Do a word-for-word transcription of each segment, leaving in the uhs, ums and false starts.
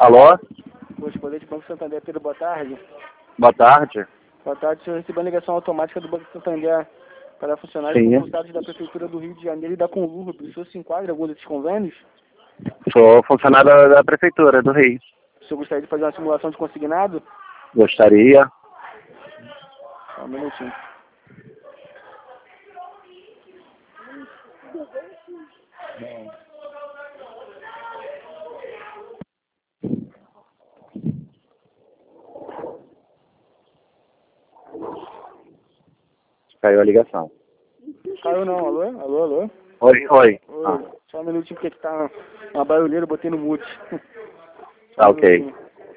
Alô? Poxa, Colete Banco Santander, Pedro, boa tarde. Boa tarde. Boa tarde, o senhor recebeu a ligação automática do Banco Santander para funcionários Sim. concursados da Prefeitura do Rio de Janeiro e da Conlurb. O senhor se enquadra em algum desses convênios? Sou funcionário da, da Prefeitura do Rio. O senhor gostaria de fazer uma simulação de consignado? Gostaria. Só um minutinho. Caiu a ligação. Caiu não, alô? Alô, alô? Oi, oi. Oi. Ah, Só um minutinho porque tá uma barulheira, eu botei no mute. tá ok.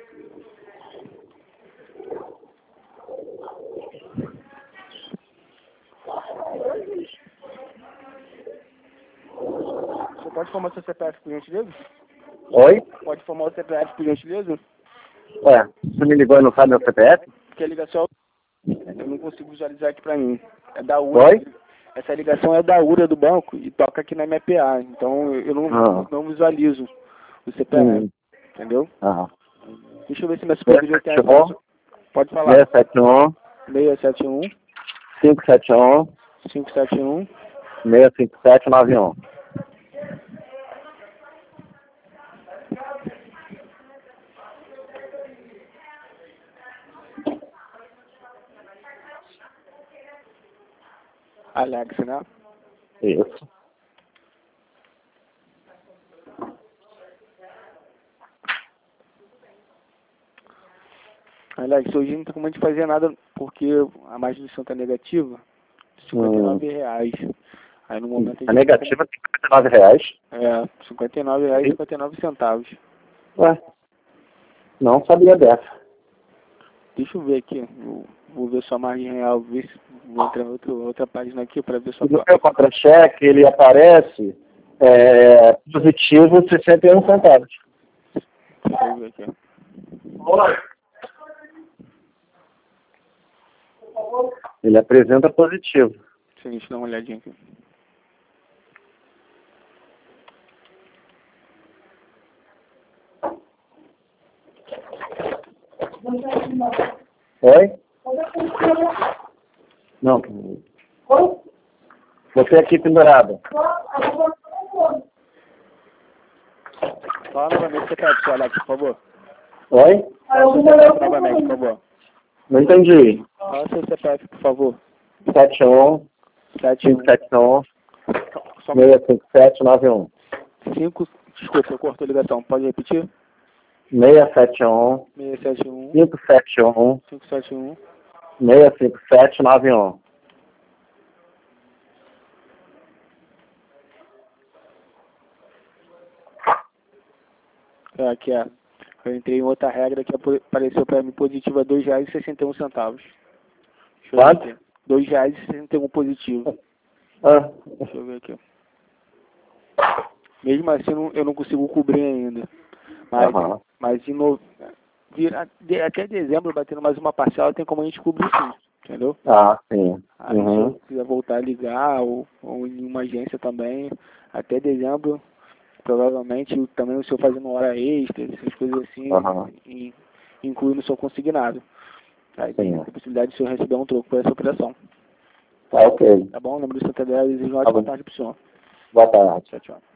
Você pode formar seu C P F, por gentileza? Oi? Pode formar o C P F, por gentileza? Ué, você me ligou e não sabe meu C P F? Porque a ligação eu não consigo visualizar aqui pra mim. É da U R A. Oi? Essa ligação é da U R A do banco e toca aqui na M P A. Então eu não, Ah. não visualizo o C P F. Hum. Entendeu? Ah. Deixa eu ver se minha supervisora tem seis sete um, acesso. Pode falar. seis sete um, seis sete um, cinco sete um, cinco sete um. seis cinco sete nove um. Alex, né? Isso. Alex, hoje não tem como a gente fazer nada porque a margem do Santos tá negativa. cinquenta e nove reais. Aí no momento A negativa é cinquenta e nove reais. É, cinquenta e nove reais e cinquenta e nove centavos. Ué, não sabia dessa. Deixa eu ver aqui. Eu vou ver sua margem real. Ver se vou entrar em outro, outra página aqui para ver sua. E no meu contra-cheque ele aparece é, positivo sessenta e um centavos. Deixa eu ver aqui. Oi. Ele apresenta positivo. Deixa a gente dar uma olhadinha aqui. Oi? Não. Você aqui pendurado. Fala novamente, você pede, seu Alex, por favor. Oi? Fala seu C P F novamente, por favor. Não entendi. Fala seu C P F, por favor. sete um, sete um. cinco sete um, Só seis cinco sete nove um. cinco. Desculpa, eu cortou a ligação. Pode repetir? seis sete um, seis sete um. cinco sete um, cinco sete um. seis cinco sete nove um. É, aqui é. Eu entrei em outra regra que apareceu para mim positiva dois reais e sessenta e um centavos. Deixa eu ver Quanto? aqui. dois reais e sessenta e um positivo. Ah. Deixa eu ver aqui. Mesmo assim, eu não, eu não consigo cobrir ainda. Mas, Uhum. mas em no, vira, de, até dezembro, batendo mais uma parcela, tem como a gente cobrir sim. Entendeu? Ah, sim. Aí Uhum. se eu quiser voltar a ligar, ou, ou em uma agência também, até dezembro, provavelmente também o senhor fazendo hora extra, essas coisas assim, Uhum. e, incluindo o seu consignado. Aí tem Sim. a possibilidade de o senhor receber um troco por essa operação. Tá ok. Tá bom? Lembre do Santander, desejo uma Tá ótima bom. tarde pro senhor. Boa tarde. Tchau, tchau.